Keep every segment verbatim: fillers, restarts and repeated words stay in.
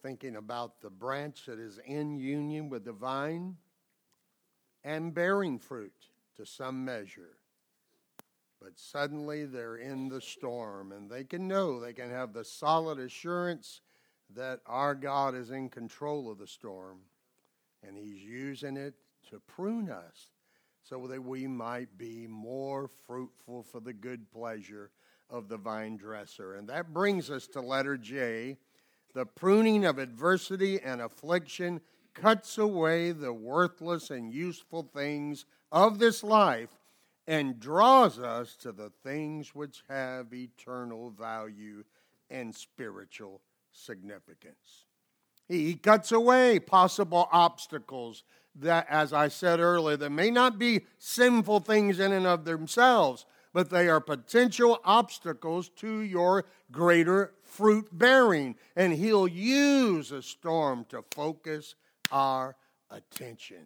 thinking about the branch that is in union with the vine and bearing fruit to some measure. But suddenly they're in the storm, and they can know, they can have the solid assurance that our God is in control of the storm, and He's using it to prune us so that we might be more fruitful for the good pleasure of the vine dresser. And that brings us to letter J. The pruning of adversity and affliction cuts away the worthless and useful things of this life and draws us to the things which have eternal value and spiritual significance. He cuts away possible obstacles that, as I said earlier, that may not be sinful things in and of themselves, but they are potential obstacles to your greater fruit bearing. And He'll use a storm to focus our attention.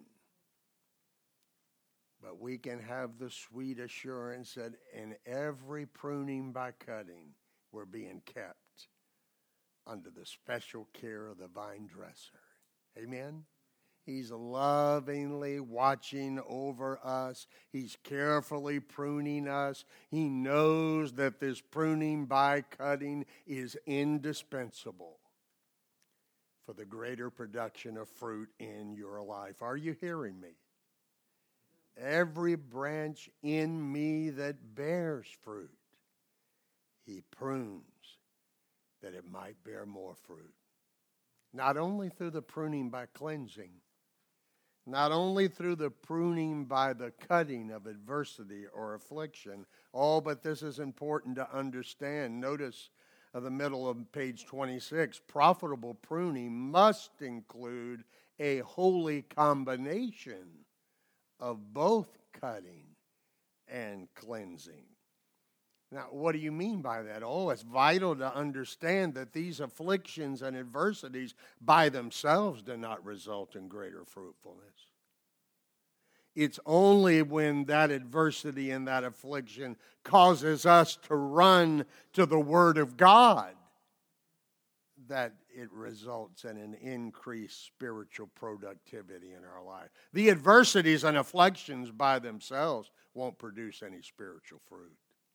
But we can have the sweet assurance that in every pruning by cutting, we're being kept under the special care of the vine dresser. Amen? He's lovingly watching over us. He's carefully pruning us. He knows that this pruning by cutting is indispensable for the greater production of fruit in your life. Are you hearing me? Every branch in me that bears fruit, He prunes that it might bear more fruit. Not only through the pruning by cleansing, not only through the pruning by the cutting of adversity or affliction. Oh, but this is important to understand. Notice of the middle of page twenty-six, profitable pruning must include a holy combination of both cutting and cleansing. Now, what do you mean by that? Oh, it's vital to understand that these afflictions and adversities by themselves do not result in greater fruitfulness. It's only when that adversity and that affliction causes us to run to the Word of God that it results in an increased spiritual productivity in our life. The adversities and afflictions by themselves won't produce any spiritual fruit.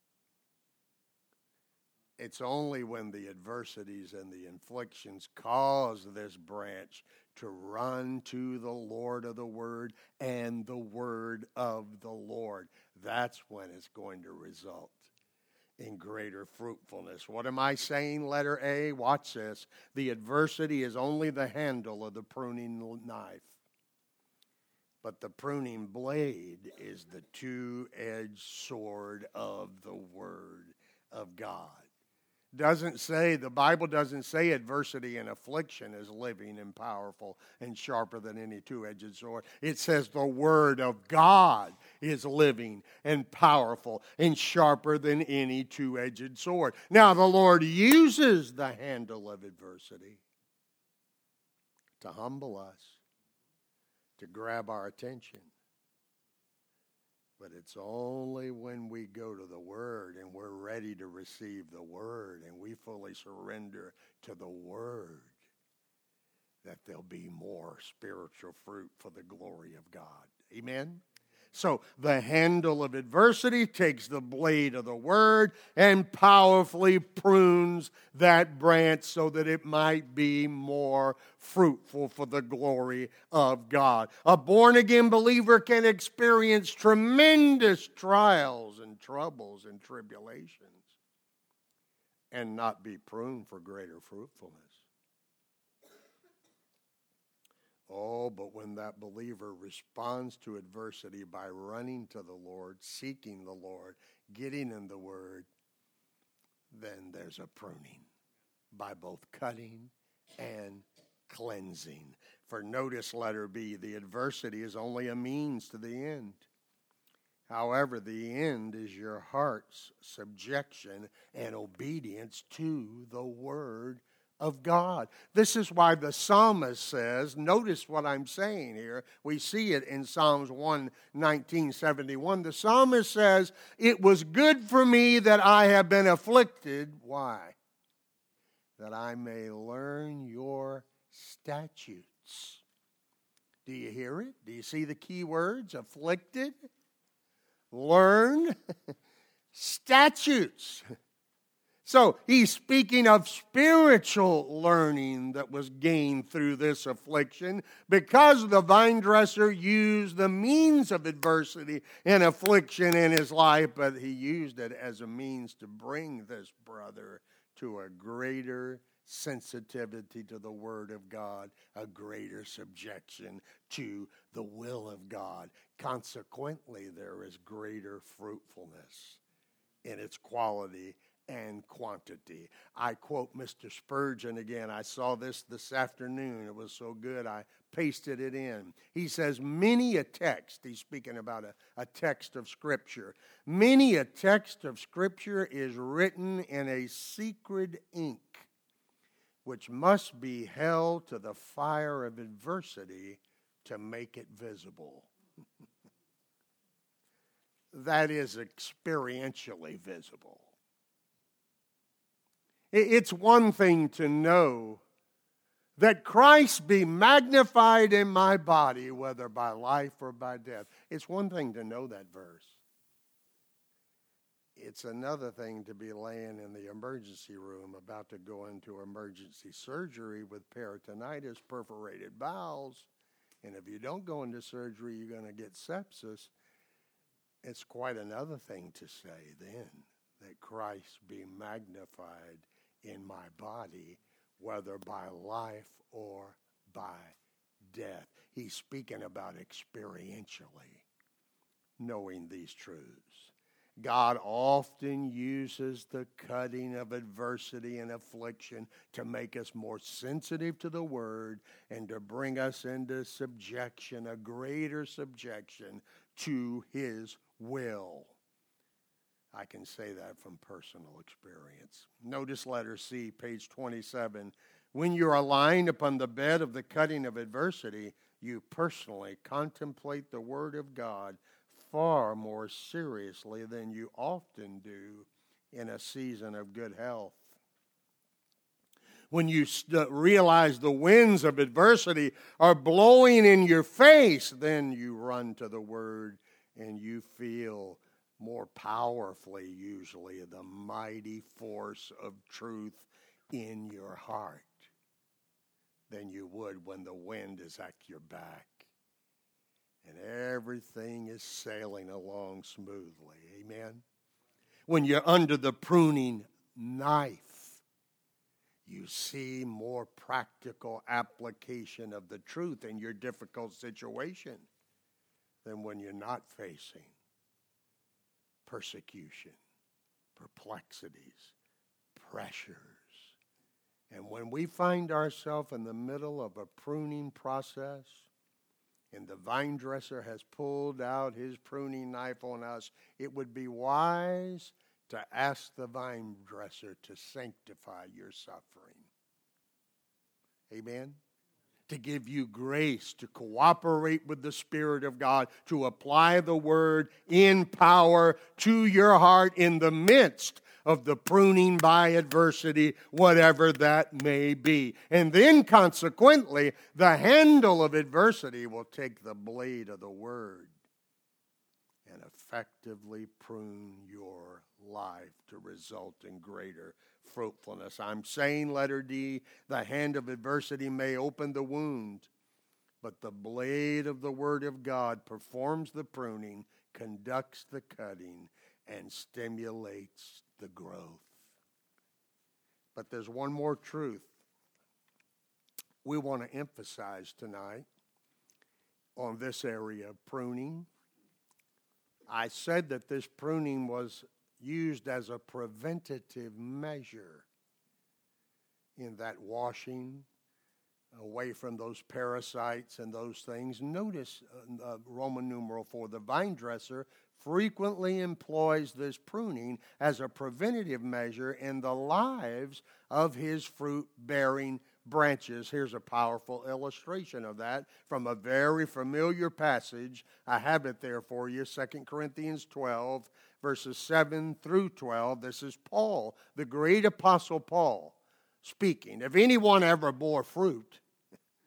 It's only when the adversities and the afflictions cause this branch to run to the Lord of the Word and the Word of the Lord. That's when it's going to result in greater fruitfulness. What am I saying? Letter A, watch this. The adversity is only the handle of the pruning knife, but the pruning blade is the two-edged sword of the Word of God. Doesn't say, the Bible doesn't say adversity and affliction is living and powerful and sharper than any two-edged sword. It says the Word of God is living and powerful and sharper than any two-edged sword. Now, the Lord uses the handle of adversity to humble us, to grab our attention. But it's only when we go to the Word and we're ready to receive the Word and we fully surrender to the Word that there'll be more spiritual fruit for the glory of God. Amen? So the handle of adversity takes the blade of the Word and powerfully prunes that branch so that it might be more fruitful for the glory of God. A born-again believer can experience tremendous trials and troubles and tribulations and not be pruned for greater fruitfulness. Oh, but when that believer responds to adversity by running to the Lord, seeking the Lord, getting in the Word, then there's a pruning by both cutting and cleansing. For notice letter B, the adversity is only a means to the end. However, the end is your heart's subjection and obedience to the Word of God. This is why the psalmist says, notice what I'm saying here. We see it in Psalms one nineteen seventy-one. The psalmist says, it was good for me that I have been afflicted. Why? That I may learn your statutes. Do you hear it? Do you see the key words? Afflicted, learn, statutes. So he's speaking of spiritual learning that was gained through this affliction because the vine dresser used the means of adversity and affliction in his life, but he used it as a means to bring this brother to a greater sensitivity to the Word of God, a greater subjection to the will of God. Consequently, there is greater fruitfulness in its quality and quantity. I quote Mister Spurgeon again. I saw this this afternoon. It was so good I pasted it in. He says, many a text, he's speaking about a, a text of Scripture, many a text of Scripture is written in a secret ink, which must be held to the fire of adversity to make it visible. That is experientially visible. It's one thing to know that Christ be magnified in my body, whether by life or by death. It's one thing to know that verse. It's another thing to be laying in the emergency room about to go into emergency surgery with peritonitis, perforated bowels, and if you don't go into surgery, you're going to get sepsis. It's quite another thing to say then that Christ be magnified in my body, whether by life or by death. He's speaking about experientially knowing these truths. God often uses the cutting of adversity and affliction to make us more sensitive to the Word and to bring us into subjection, a greater subjection to His will. I can say that from personal experience. Notice letter C, page twenty-seven. When you are lying upon the bed of the cutting of adversity, you personally contemplate the Word of God far more seriously than you often do in a season of good health. When you st- realize the winds of adversity are blowing in your face, then you run to the Word and you feel more powerfully, usually, the mighty force of truth in your heart than you would when the wind is at your back and everything is sailing along smoothly. Amen? When you're under the pruning knife, you see more practical application of the truth in your difficult situation than when you're not facing persecution, perplexities, pressures. And when we find ourselves in the middle of a pruning process and the vine dresser has pulled out his pruning knife on us, it would be wise to ask the vine dresser to sanctify your suffering. Amen? To give you grace to cooperate with the Spirit of God, to apply the Word in power to your heart in the midst of the pruning by adversity, whatever that may be. And then, consequently, the handle of adversity will take the blade of the Word and effectively prune your life to result in greater fruitfulness. I'm saying, letter D, the hand of adversity may open the wound, but the blade of the Word of God performs the pruning, conducts the cutting, and stimulates the growth. But there's one more truth we want to emphasize tonight on this area of pruning. I said that this pruning was used as a preventative measure in that washing away from those parasites and those things. Notice uh, Roman numeral four, the vine dresser frequently employs this pruning as a preventative measure in the lives of his fruit-bearing branches. Here's a powerful illustration of that from a very familiar passage. I have it there for you, Second Corinthians twelve, verses seven through twelve. This is Paul, the great apostle Paul, speaking. If anyone ever bore fruit,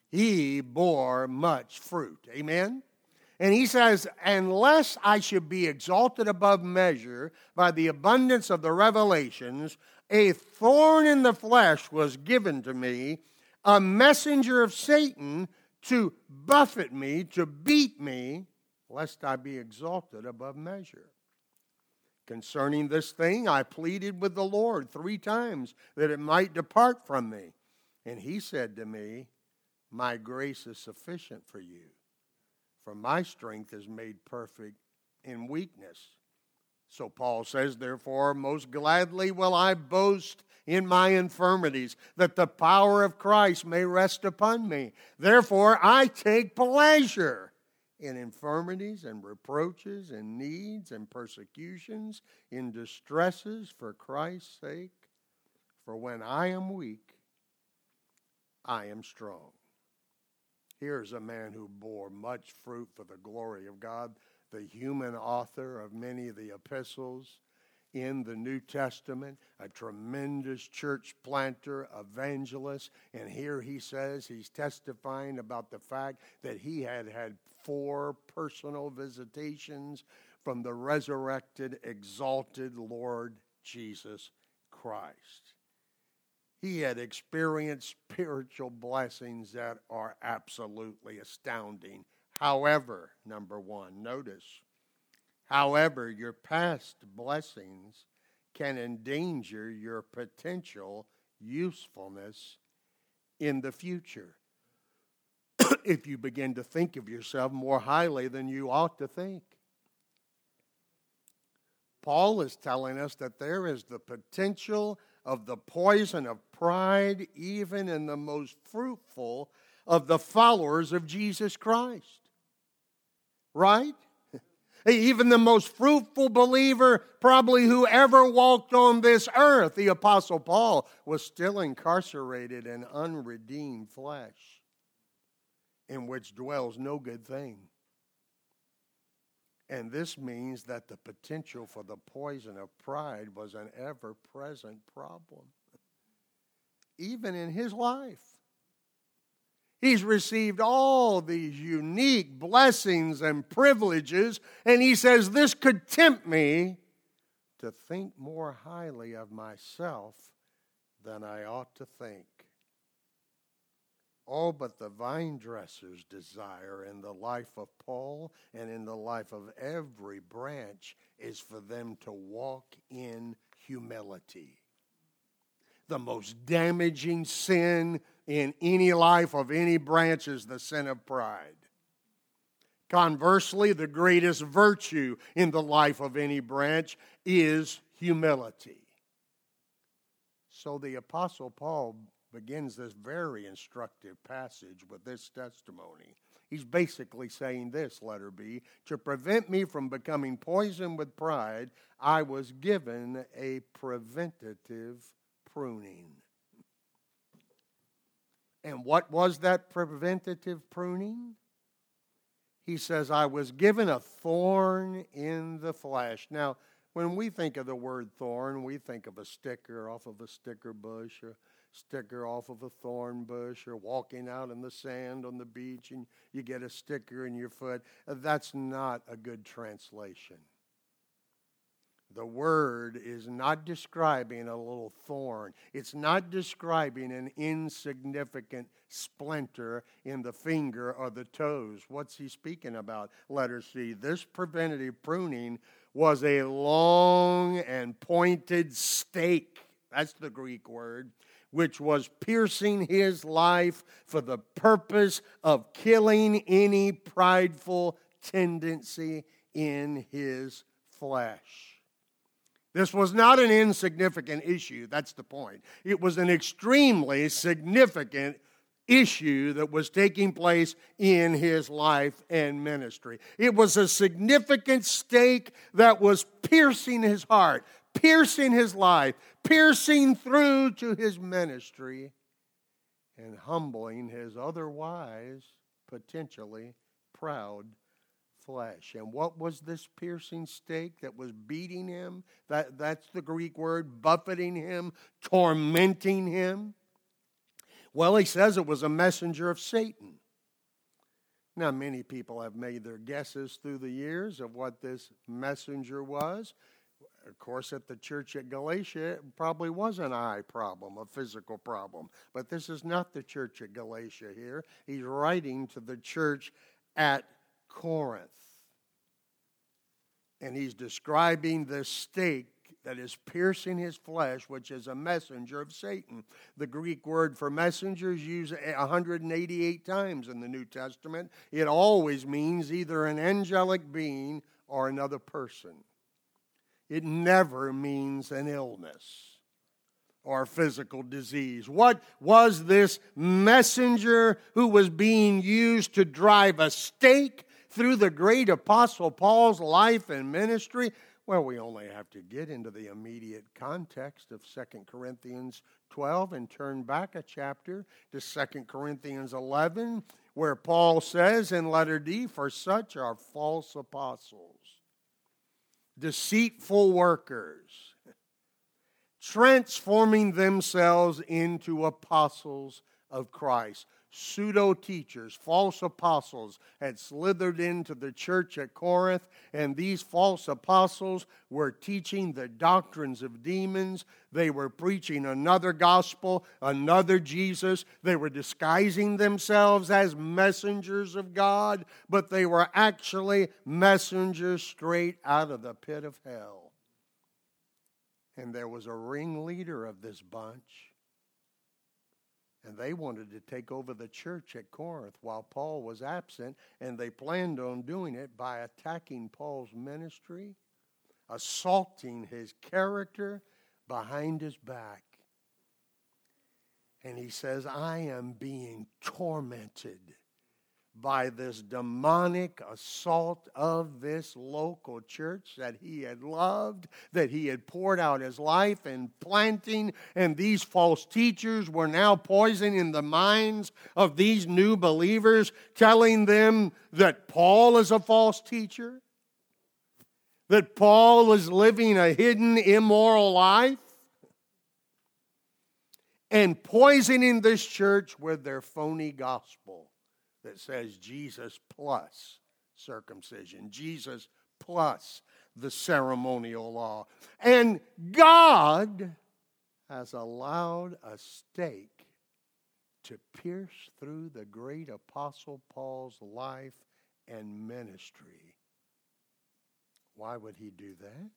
he bore much fruit. Amen? And he says, unless I should be exalted above measure by the abundance of the revelations, a thorn in the flesh was given to me, a messenger of Satan to buffet me, to beat me, lest I be exalted above measure. Concerning this thing, I pleaded with the Lord three times that it might depart from me. And he said to me, my grace is sufficient for you, for my strength is made perfect in weakness. So Paul says, therefore, most gladly will I boast in my infirmities, that the power of Christ may rest upon me. Therefore, I take pleasure in infirmities and reproaches and needs and persecutions, in distresses for Christ's sake. For when I am weak, I am strong. Here's a man who bore much fruit for the glory of God, the human author of many of the epistles in the New Testament, a tremendous church planter, evangelist, and here he says he's testifying about the fact that he had had four personal visitations from the resurrected, exalted Lord Jesus Christ. He had experienced spiritual blessings that are absolutely astounding. However, number one, notice, however, your past blessings can endanger your potential usefulness in the future if you begin to think of yourself more highly than you ought to think. Paul is telling us that there is the potential of the poison of pride even in the most fruitful of the followers of Jesus Christ. Right? Even the most fruitful believer, probably who ever walked on this earth, the Apostle Paul, was still incarcerated in unredeemed flesh, in which dwells no good thing. And this means that the potential for the poison of pride was an ever-present problem, even in his life. He's received all these unique blessings and privileges, and he says, this could tempt me to think more highly of myself than I ought to think. Oh, but the vine dresser's desire in the life of Paul and in the life of every branch is for them to walk in humility. The most damaging sin in any life of any branch is the sin of pride. Conversely, the greatest virtue in the life of any branch is humility. So the Apostle Paul begins this very instructive passage with this testimony. He's basically saying this, letter B, to prevent me from becoming poisoned with pride, I was given a preventative pruning. And what was that preventative pruning? He says, I was given a thorn in the flesh. Now, when we think of the word thorn, we think of a sticker off of a sticker bush, or sticker off of a thorn bush, or walking out in the sand on the beach and you get a sticker in your foot. That's not a good translation. The word is not describing a little thorn. It's not describing an insignificant splinter in the finger or the toes. What's he speaking about? Letter C. This preventative pruning was a long and pointed stake. That's the Greek word, which was piercing his life for the purpose of killing any prideful tendency in his flesh. This was not an insignificant issue, that's the point. It was an extremely significant issue that was taking place in his life and ministry. It was a significant stake that was piercing his heart, piercing his life, piercing through to his ministry, and humbling his otherwise potentially proud flesh. And what was this piercing stake that was beating him? That, that's the Greek word, buffeting him, tormenting him. Well, he says it was a messenger of Satan. Now, many people have made their guesses through the years of what this messenger was. Of course, at the church at Galatia, it probably was an eye problem, a physical problem. But this is not the church at Galatia here. He's writing to the church at Corinth. And he's describing the stake that is piercing his flesh, which is a messenger of Satan. The Greek word for messenger is used one hundred eighty-eight times in the New Testament. It always means either an angelic being or another person. It never means an illness or physical disease. What was this messenger who was being used to drive a stake through the great Apostle Paul's life and ministry? Well, we only have to get into the immediate context of Second Corinthians twelve and turn back a chapter to Second Corinthians eleven, where Paul says in letter D, "For such are false apostles, deceitful workers, transforming themselves into apostles of Christ." Pseudo-teachers, false apostles had slithered into the church at Corinth, and these false apostles were teaching the doctrines of demons. They were preaching another gospel, another Jesus. They were disguising themselves as messengers of God, but they were actually messengers straight out of the pit of hell. And there was a ringleader of this bunch. And they wanted to take over the church at Corinth while Paul was absent, and they planned on doing it by attacking Paul's ministry, assaulting his character behind his back. And he says, "I am being tormented by this demonic assault of this local church that he had loved, that he had poured out his life in planting, and these false teachers were now poisoning the minds of these new believers, telling them that Paul is a false teacher, that Paul is living a hidden, immoral life, and poisoning this church with their phony gospel that says Jesus plus circumcision, Jesus plus the ceremonial law." And God has allowed a stake to pierce through the great Apostle Paul's life and ministry. Why would he do that?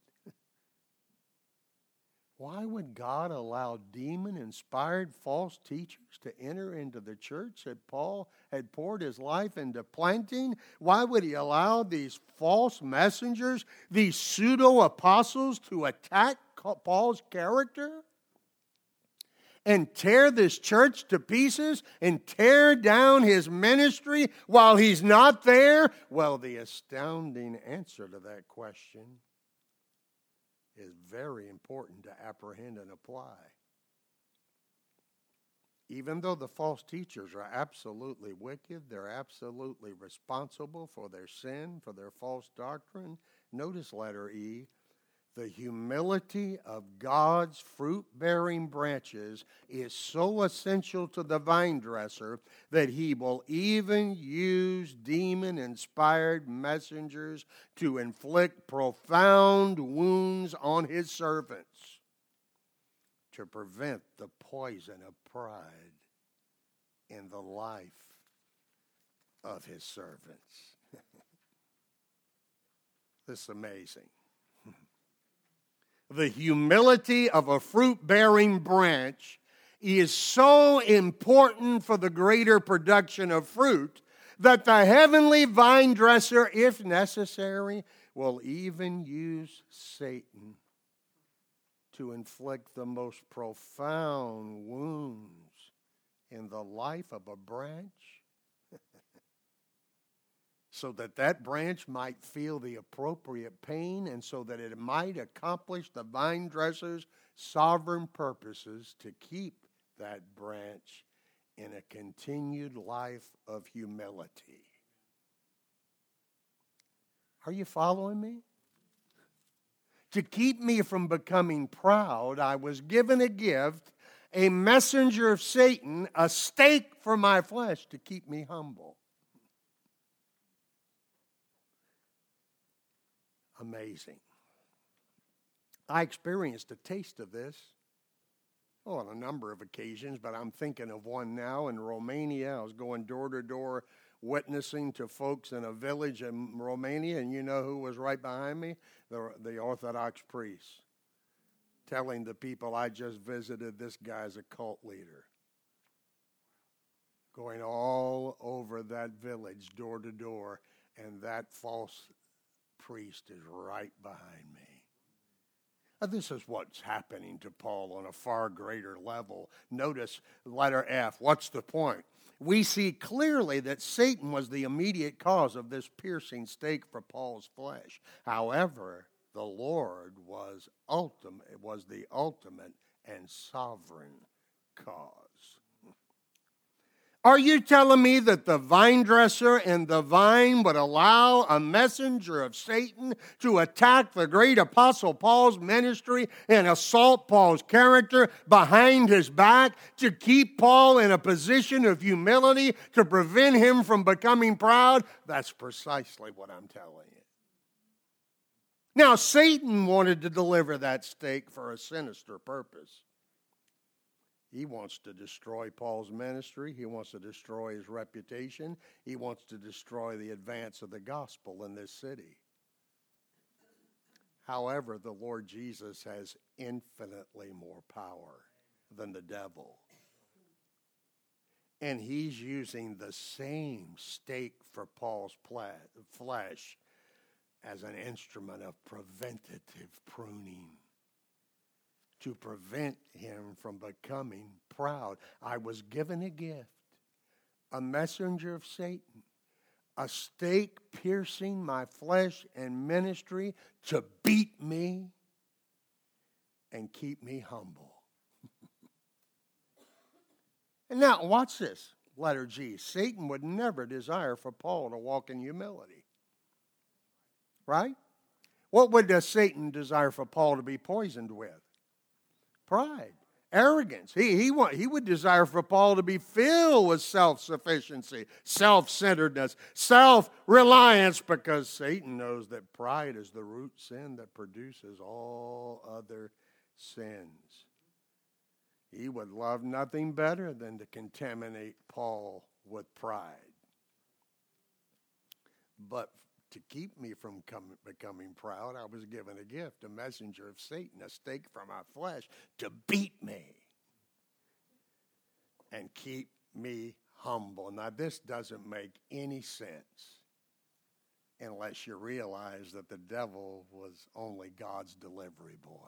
Why would God allow demon-inspired false teachers to enter into the church that Paul had poured his life into planting? Why would he allow these false messengers, these pseudo-apostles, to attack Paul's character and tear this church to pieces and tear down his ministry while he's not there? Well, the astounding answer to that question is very important to apprehend and apply. Even though the false teachers are absolutely wicked, they're absolutely responsible for their sin, for their false doctrine. Notice letter E. The humility of God's fruit-bearing branches is so essential to the vine dresser that he will even use demon-inspired messengers to inflict profound wounds on his servants to prevent the poison of pride in the life of his servants. This is amazing. The humility of a fruit-bearing branch is so important for the greater production of fruit that the heavenly vine dresser, if necessary, will even use Satan to inflict the most profound wounds in the life of a branch, so that that branch might feel the appropriate pain and so that it might accomplish the vine dresser's sovereign purposes to keep that branch in a continued life of humility. Are you following me? To keep me from becoming proud, I was given a gift, a messenger of Satan, a stake for my flesh to keep me humble. Amazing. I experienced a taste of this, oh, on a number of occasions, but I'm thinking of one now in Romania. I was going door to door witnessing to folks in a village in Romania, and you know who was right behind me? The, the Orthodox priest, telling the people I just visited, this guy's a cult leader. Going all over that village, door to door, and that false priest is right behind me. Now, this is what's happening to Paul on a far greater level. Notice letter F. What's the point? We see clearly that Satan was the immediate cause of this piercing stake for Paul's flesh. However, the Lord was ultimate, was the ultimate and sovereign cause. Are you telling me that the vine dresser and the vine would allow a messenger of Satan to attack the great apostle Paul's ministry and assault Paul's character behind his back to keep Paul in a position of humility to prevent him from becoming proud? That's precisely what I'm telling you. Now, Satan wanted to deliver that stake for a sinister purpose. He wants to destroy Paul's ministry. He wants to destroy his reputation. He wants to destroy the advance of the gospel in this city. However, the Lord Jesus has infinitely more power than the devil. And he's using the same stake for Paul's flesh as an instrument of preventative pruning, to prevent him from becoming proud. I was given a gift, a messenger of Satan, a stake piercing my flesh and ministry to beat me and keep me humble. And now, watch this, letter G. Satan would never desire for Paul to walk in humility. Right? What would uh, Satan desire for Paul to be poisoned with? Pride, arrogance. He, he, want, he would desire for Paul to be filled with self-sufficiency, self-centeredness, self-reliance, because Satan knows that pride is the root sin that produces all other sins. He would love nothing better than to contaminate Paul with pride. But to keep me from come, becoming proud, I was given a gift, a messenger of Satan, a stake for my flesh, to beat me and keep me humble. Now, this doesn't make any sense unless you realize that the devil was only God's delivery boy.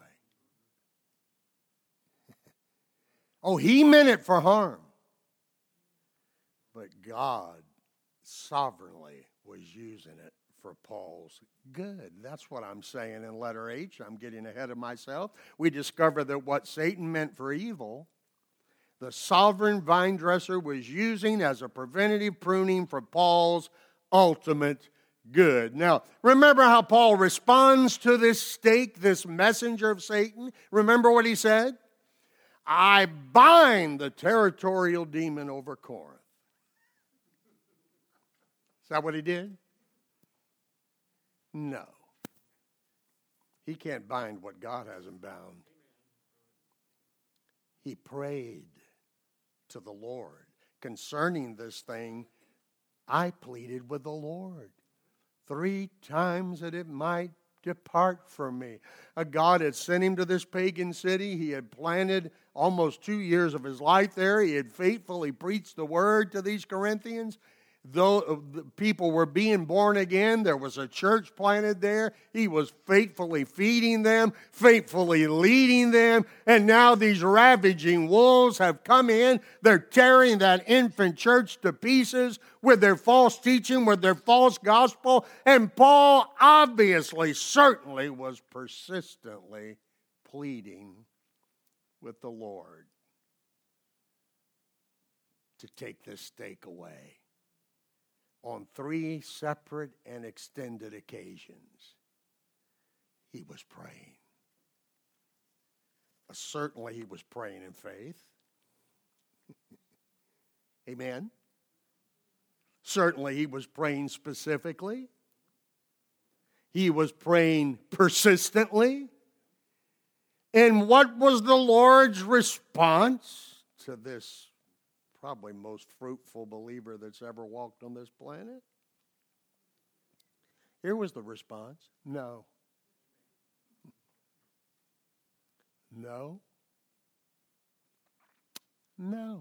Oh, he meant it for harm. But God sovereignly was using it for Paul's good. That's what I'm saying in letter H. I'm getting ahead of myself. We discover that what Satan meant for evil, the sovereign vine dresser was using as a preventative pruning for Paul's ultimate good. Now, remember how Paul responds to this stake, this messenger of Satan? Remember what he said? I bind the territorial demon over Corinth. Is that what he did? No. He can't bind what God hasn't bound. He prayed to the Lord. Concerning this thing, I pleaded with the Lord three times that it might depart from me. A God had sent him to this pagan city. He had planted almost two years of his life there. He had faithfully preached the word to these Corinthians. Though the people were being born again, there was a church planted there. He was faithfully feeding them, faithfully leading them. And now these ravaging wolves have come in. They're tearing that infant church to pieces with their false teaching, with their false gospel. And Paul obviously, certainly was persistently pleading with the Lord to take this stake away. On three separate and extended occasions, he was praying. Certainly he was praying in faith. Amen. Certainly he was praying specifically. He was praying persistently. And what was the Lord's response to this probably most fruitful believer that's ever walked on this planet? Here was the response. No. No. No.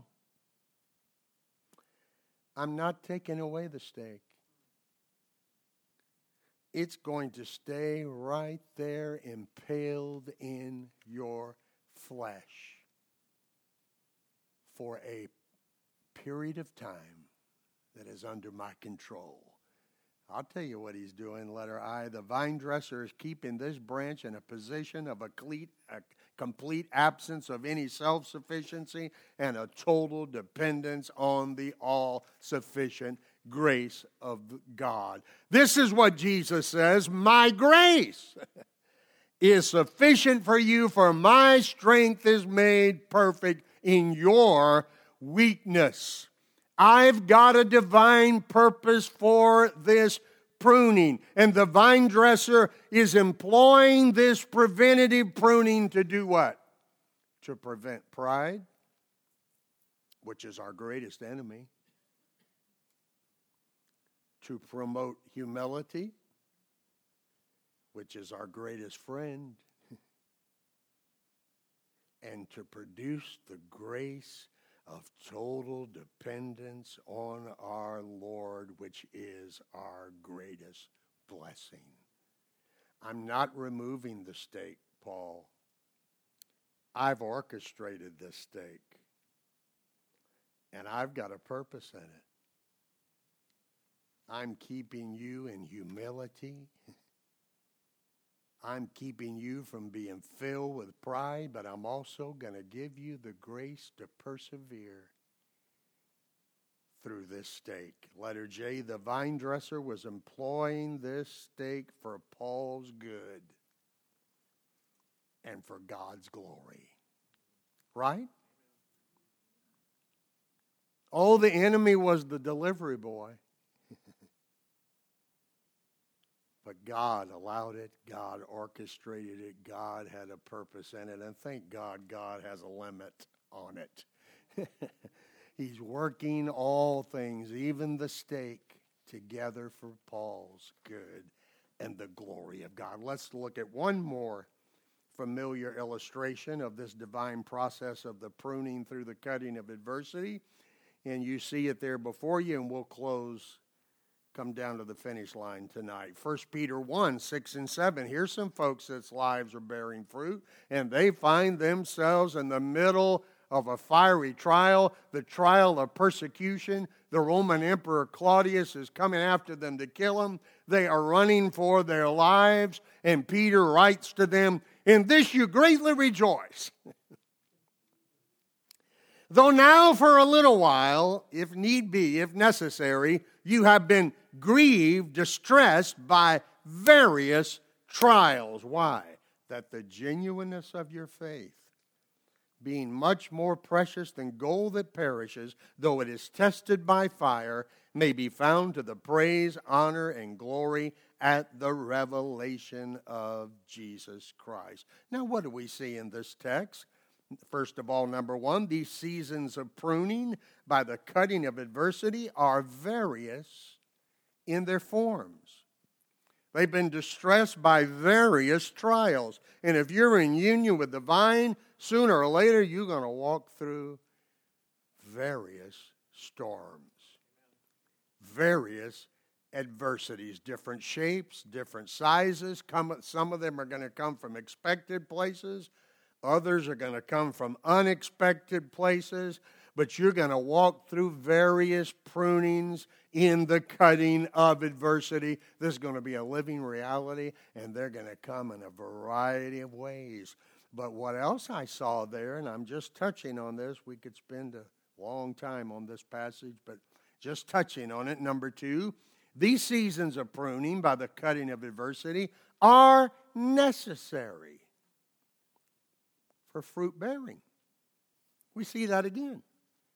I'm not taking away the stake. It's going to stay right there impaled in your flesh for a period of time that is under my control. I'll tell you what he's doing, letter I. The vine dresser is keeping this branch in a position of a complete, a complete absence of any self-sufficiency and a total dependence on the all-sufficient grace of God. This is what Jesus says, my grace is sufficient for you, for my strength is made perfect in your weakness. I've got a divine purpose for this pruning, and the vine dresser is employing this preventative pruning to do what? To prevent pride, which is our greatest enemy. To promote humility, which is our greatest friend, and to produce the grace of total dependence on our Lord, which is our greatest blessing. I'm not removing the stake, Paul. I've orchestrated this stake, and I've got a purpose in it. I'm keeping you in humility. I'm keeping you from being filled with pride, but I'm also going to give you the grace to persevere through this stake. Letter J, the vine dresser was employing this stake for Paul's good and for God's glory. Right? Oh, the enemy was the delivery boy. But God allowed it. God orchestrated it. God had a purpose in it. And thank God, God has a limit on it. He's working all things, even the stake, together for Paul's good and the glory of God. Let's look at one more familiar illustration of this divine process of the pruning through the cutting of adversity. And you see it there before you, and we'll close come down to the finish line tonight. First Peter one, six and seven. Here's some folks that's lives are bearing fruit, and they find themselves in the middle of a fiery trial, the trial of persecution. The Roman Emperor Claudius is coming after them to kill them. They are running for their lives, and Peter writes to them, in this you greatly rejoice. Though now for a little while, if need be, if necessary, you have been grieved, distressed by various trials. Why? That the genuineness of your faith, being much more precious than gold that perishes, though it is tested by fire, may be found to the praise, honor, and glory at the revelation of Jesus Christ. Now, what do we see in this text? First of all, number one, these seasons of pruning by the cutting of adversity are various in their forms. They've been distressed by various trials. And if you're in union with the vine, sooner or later you're going to walk through various storms, various adversities, different shapes, different sizes. Come, some of them are going to come from expected places. Others are going to come from unexpected places, but you're going to walk through various prunings in the cutting of adversity. This is going to be a living reality, and they're going to come in a variety of ways. But what else I saw there, and I'm just touching on this, we could spend a long time on this passage, but just touching on it. Number two, these seasons of pruning by the cutting of adversity are necessary for fruit bearing. We see that again.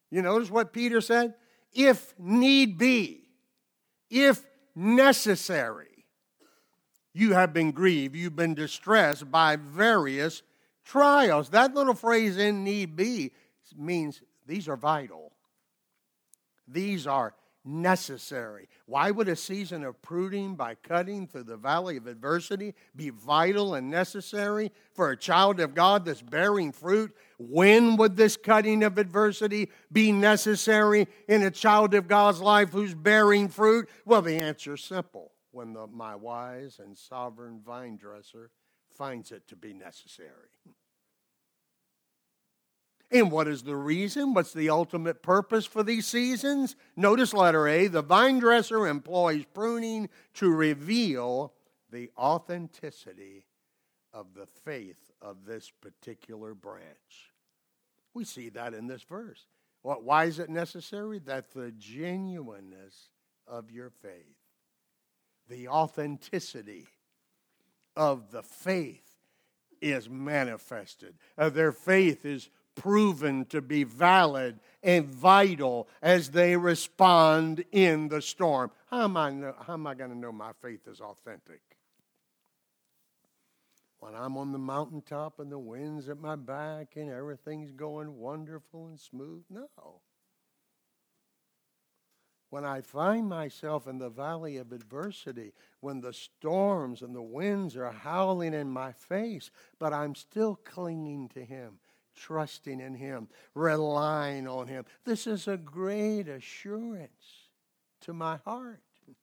You notice what Peter said? If need be, if necessary, you have been grieved, you've been distressed by various trials. That little phrase, in need be, means these are vital. These are necessary. Why would a season of pruning by cutting through the valley of adversity be vital and necessary for a child of God that's bearing fruit? When would this cutting of adversity be necessary in a child of God's life who's bearing fruit? Well, the answer is simple. When the, my wise and sovereign vine dresser finds it to be necessary. And what is the reason? What's the ultimate purpose for these seasons? Notice letter A, the vine dresser employs pruning to reveal the authenticity of the faith of this particular branch. We see that in this verse. What, why is it necessary? That the genuineness of your faith, the authenticity of the faith is manifested. Uh, their faith is proven to be valid and vital as they respond in the storm. How am I, know, how am I going to know my faith is authentic? When I'm on the mountaintop and the wind's at my back and everything's going wonderful and smooth? No. When I find myself in the valley of adversity, when the storms and the winds are howling in my face, but I'm still clinging to Him, trusting in Him, relying on Him. This is a great assurance to my heart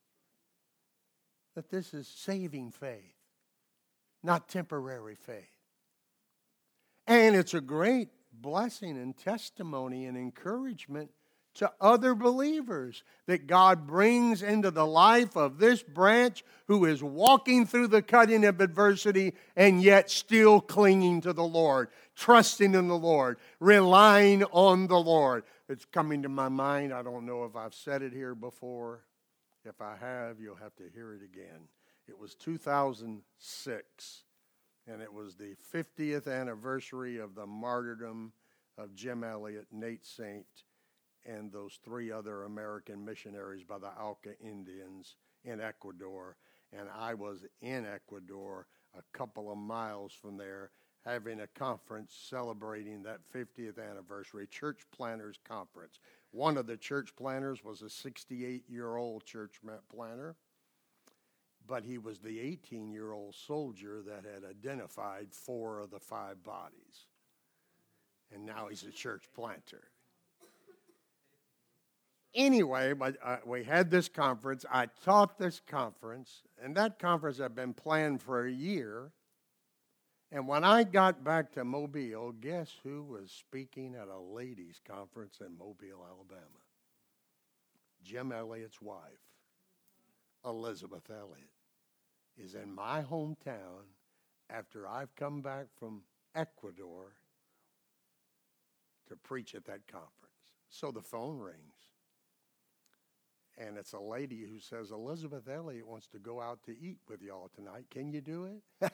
that this is saving faith, not temporary faith. And it's a great blessing and testimony and encouragement to other believers that God brings into the life of this branch who is walking through the cutting of adversity and yet still clinging to the Lord, trusting in the Lord, relying on the Lord. It's coming to my mind. I don't know if I've said it here before. If I have, you'll have to hear it again. It was two thousand six, and it was the fiftieth anniversary of the martyrdom of Jim Elliot, Nate Saint, and those three other American missionaries by the Auca Indians in Ecuador. And I was in Ecuador a couple of miles from there having a conference celebrating that fiftieth anniversary, Church Planners Conference. One of the church planners was a sixty-eight-year-old church planner, but he was the eighteen-year-old soldier that had identified four of the five bodies. And now he's a church planter. Anyway, but, uh, we had this conference. I taught this conference, and that conference had been planned for a year. And when I got back to Mobile, guess who was speaking at a ladies' conference in Mobile, Alabama? Jim Elliot's wife, Elizabeth Elliot, is in my hometown after I've come back from Ecuador to preach at that conference. So the phone rings. And it's a lady who says, Elizabeth Elliot wants to go out to eat with y'all tonight. Can you do it?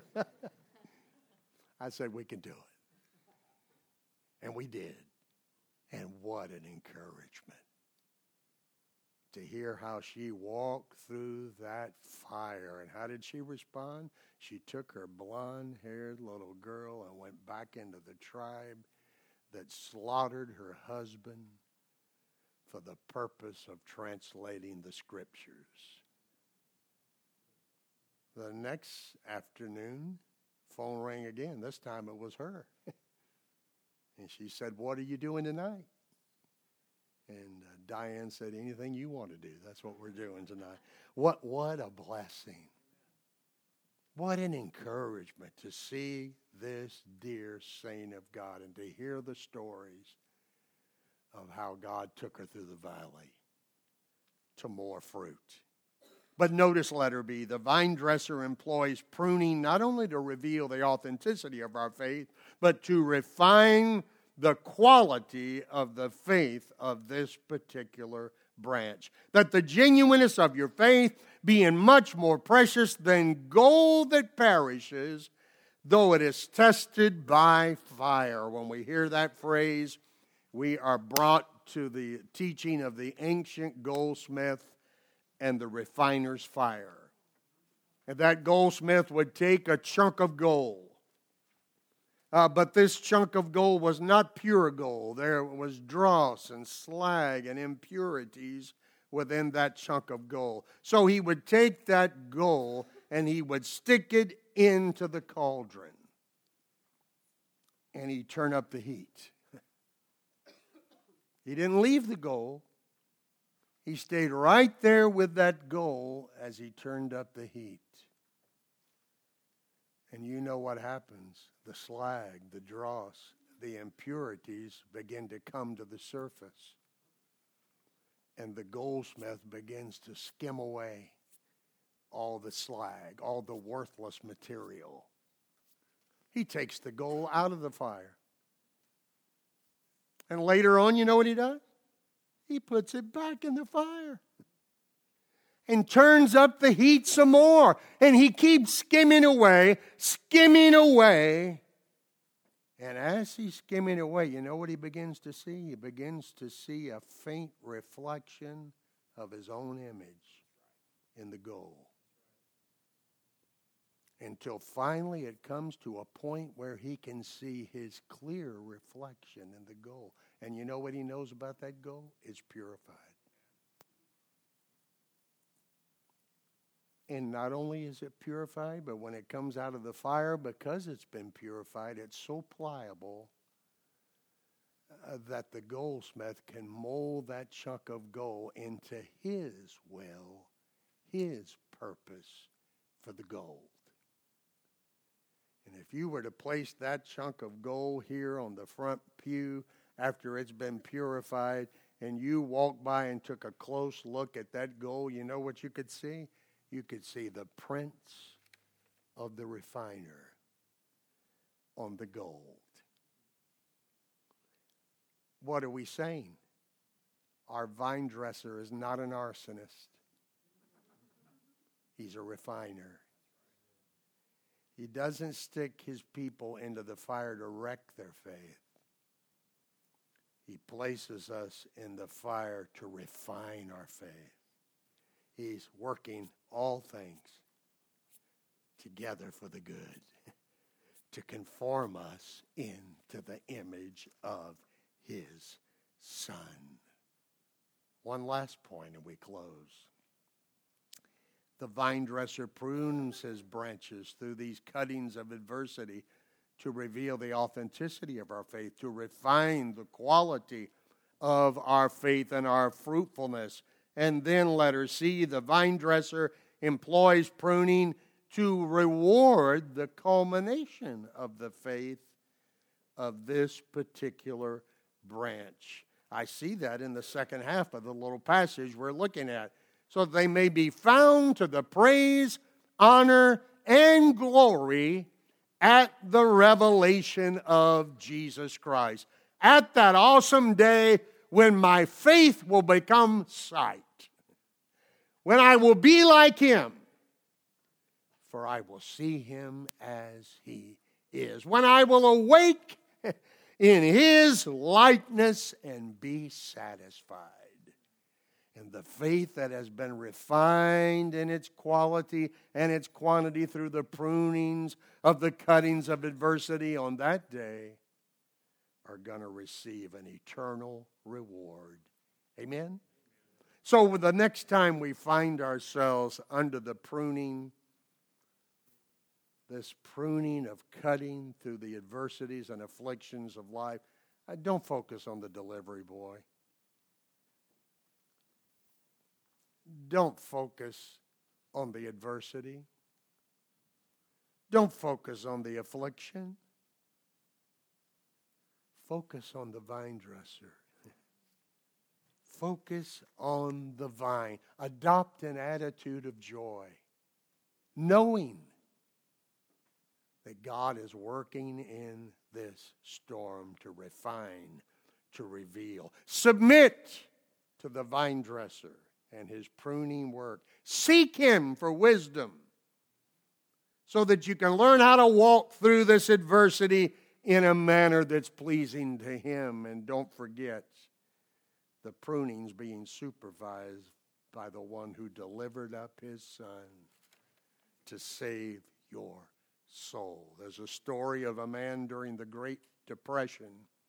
I said, we can do it. And we did. And what an encouragement to hear how she walked through that fire. And how did she respond? She took her blonde-haired little girl and went back into the tribe that slaughtered her husband for the purpose of translating the scriptures. The next afternoon, phone rang again. This time it was her. And she said, what are you doing tonight? And uh, Diane said, anything you want to do. That's what we're doing tonight. What, what a blessing. What an encouragement to see this dear saint of God and to hear the stories of how God took her through the valley to more fruit. But notice letter B, the vine dresser employs pruning not only to reveal the authenticity of our faith, but to refine the quality of the faith of this particular branch. That the genuineness of your faith, being much more precious than gold that perishes, though it is tested by fire. When we hear that phrase, we are brought to the teaching of the ancient goldsmith and the refiner's fire. And that goldsmith would take a chunk of gold. Uh, but this chunk of gold was not pure gold. There was dross and slag and impurities within that chunk of gold. So he would take that gold and he would stick it into the cauldron. And he'd turn up the heat. He didn't leave the gold. He stayed right there with that gold as he turned up the heat. And you know what happens. The slag, the dross, the impurities begin to come to the surface. And the goldsmith begins to skim away all the slag, all the worthless material. He takes the gold out of the fire. And later on, you know what he does? He puts it back in the fire. And turns up the heat some more. And he keeps skimming away, skimming away. And as he's skimming away, you know what he begins to see? He begins to see a faint reflection of his own image in the gold. Until finally it comes to a point where he can see his clear reflection in the gold. And you know what he knows about that gold? It's purified. And not only is it purified, but when it comes out of the fire, because it's been purified, it's so pliable uh, that the goldsmith can mold that chunk of gold into his will, his purpose for the gold. And if you were to place that chunk of gold here on the front pew after it's been purified, and you walked by and took a close look at that gold, you know what you could see? You could see the prints of the refiner on the gold. What are we saying? Our vine dresser is not an arsonist. He's a refiner. He doesn't stick his people into the fire to wreck their faith. He places us in the fire to refine our faith. He's working all things together for the good, to conform us into the image of his Son. One last point and we close. The vine dresser prunes his branches through these cuttings of adversity to reveal the authenticity of our faith, to refine the quality of our faith and our fruitfulness. And then letter C, the vine dresser employs pruning to reward the culmination of the faith of this particular branch. I see that in the second half of the little passage we're looking at. So they may be found to the praise, honor, and glory at the revelation of Jesus Christ. At that awesome day when my faith will become sight. When I will be like him, for I will see him as he is. When I will awake in his likeness and be satisfied. And the faith that has been refined in its quality and its quantity through the prunings of the cuttings of adversity on that day are going to receive an eternal reward. Amen? So the next time we find ourselves under the pruning, this pruning of cutting through the adversities and afflictions of life, don't focus on the delivery boy. Don't focus on the adversity. Don't focus on the affliction. Focus on the vine dresser. Focus on the vine. Adopt an attitude of joy, knowing that God is working in this storm to refine, to reveal. Submit to the vine dresser and his pruning work. Seek him for wisdom so that you can learn how to walk through this adversity in a manner that's pleasing to Him. And don't forget, the pruning's being supervised by the one who delivered up His Son to save your soul. There's a story of a man during the Great Depression,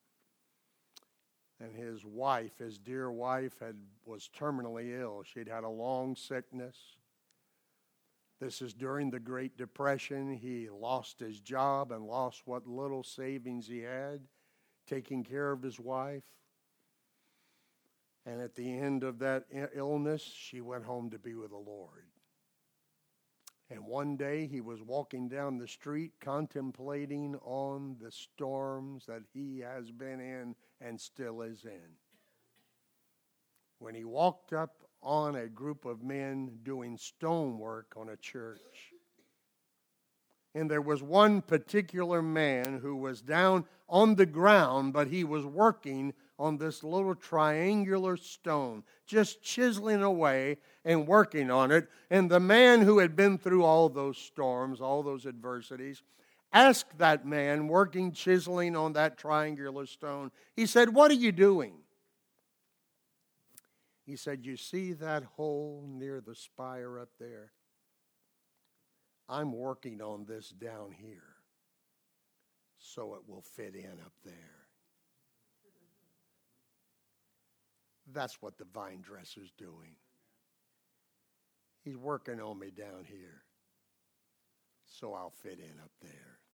and his wife, his dear wife, had was terminally ill. She'd had a long sickness. This is during the Great Depression. He lost his job and lost what little savings he had, taking care of his wife. And at the end of that illness, she went home to be with the Lord. And one day he was walking down the street contemplating on the storms that he has been in and still is in, when he walked up on a group of men doing stonework on a church. And there was one particular man who was down on the ground, but he was working on this little triangular stone, just chiseling away and working on it. And the man who had been through all those storms, all those adversities, asked that man working, chiseling on that triangular stone, he said, "What are you doing?" He said, "You see that hole near the spire up there? I'm working on this down here so it will fit in up there." That's what the vine dresser's doing. He's working on me down here so I'll fit in up there.